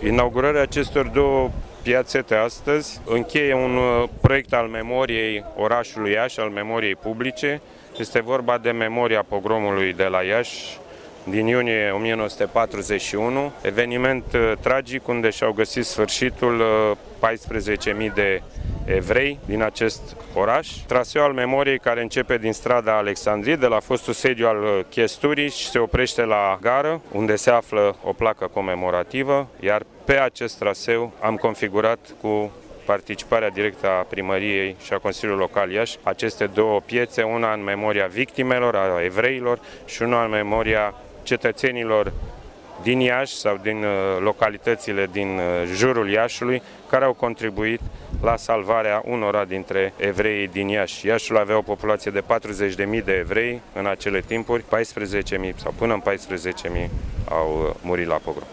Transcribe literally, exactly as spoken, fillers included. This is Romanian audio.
Inaugurarea acestor două piațete astăzi încheie un proiect al memoriei orașului Iași, al memoriei publice. Este vorba de memoria pogromului de la Iași din iunie o mie nouă sute patruzeci și unu, eveniment tragic unde și-au găsit sfârșitul paisprezece mii de evrei din acest oraș. Traseul al memoriei care începe din strada Alexandriei, de la fostul sediu al chesturii și se oprește la gară, unde se află o placă comemorativă, iar pe acest traseu am configurat cu participarea directă a primăriei și a Consiliului Local Iași aceste două piețe, una în memoria victimelor, a evreilor, și una în memoria cetățenilor din Iași sau din localitățile din jurul Iașiului, care au contribuit la salvarea unora dintre evreii din Iași. Iașiul avea o populație de patruzeci de mii de evrei în acele timpuri, paisprezece mii sau până în paisprezece mii au murit la pogrom.